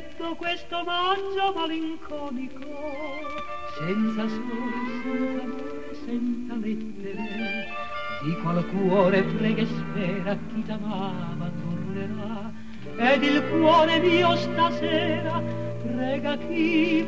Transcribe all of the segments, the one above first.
freddo questo maggio malinconico, senza sole, senza amore, senza lettere, di qual cuore prega e spera chi t'amava tornerà, ed il cuore mio stasera prega chi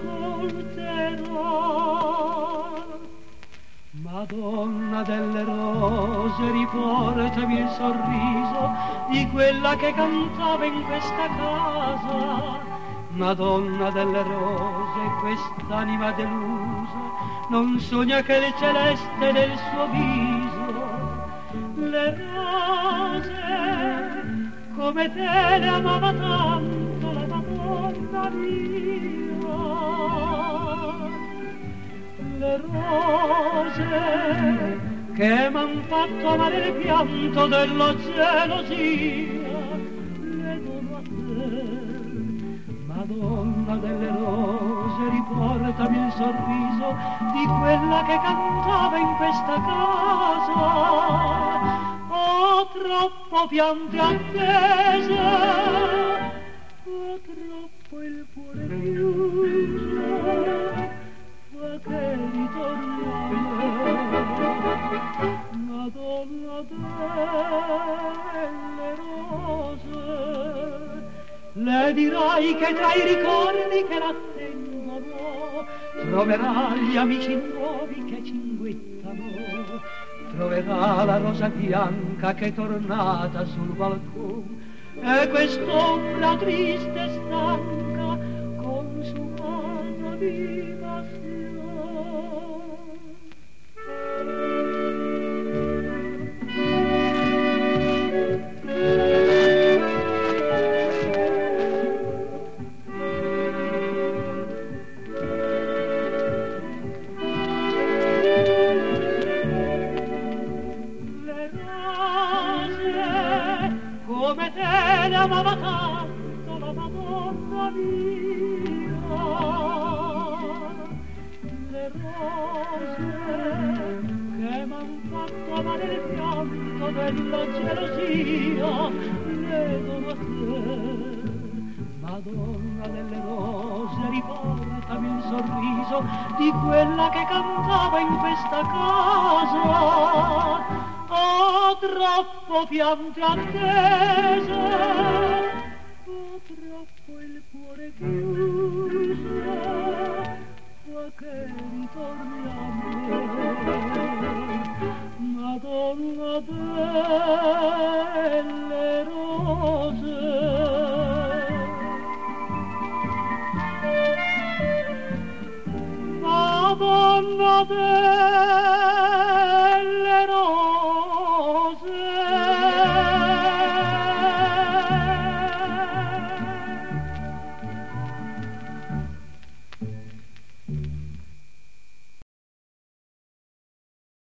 m'ascolterà. Madonna delle rose, riportami il sorriso di quella che cantava in questa casa. Madonna delle rose, quest'anima delusa non sogna che il celeste del suo viso. Le rose come te le amava tanto la Madonna mia. Le rose che m'han fatto amare il pianto della gelosia le dono a te. Madonna delle rose, riportami il sorriso di quella che cantava in questa casa. Ho troppo pianti attese, ho troppo il cuore chiuso, che ritorniamo. Madonna delle rose, le dirai che tra i ricordi che l'attendono troverà gli amici nuovi che cinguettano, troverà la rosa bianca che è tornata sul balcone e quest'ombra triste e stanca consumata viva fiore. Come te ne amava tanto la Madonna mia. Le rose che m'han fatto amare il pianto della gelosia le dono a te. Madonna delle rose, riportami il sorriso di quella che cantava in questa casa. Ho troppo piante attese, ho troppo il cuore chiuso, ma che ritorni a me. Madonna delle rose, Madonna delle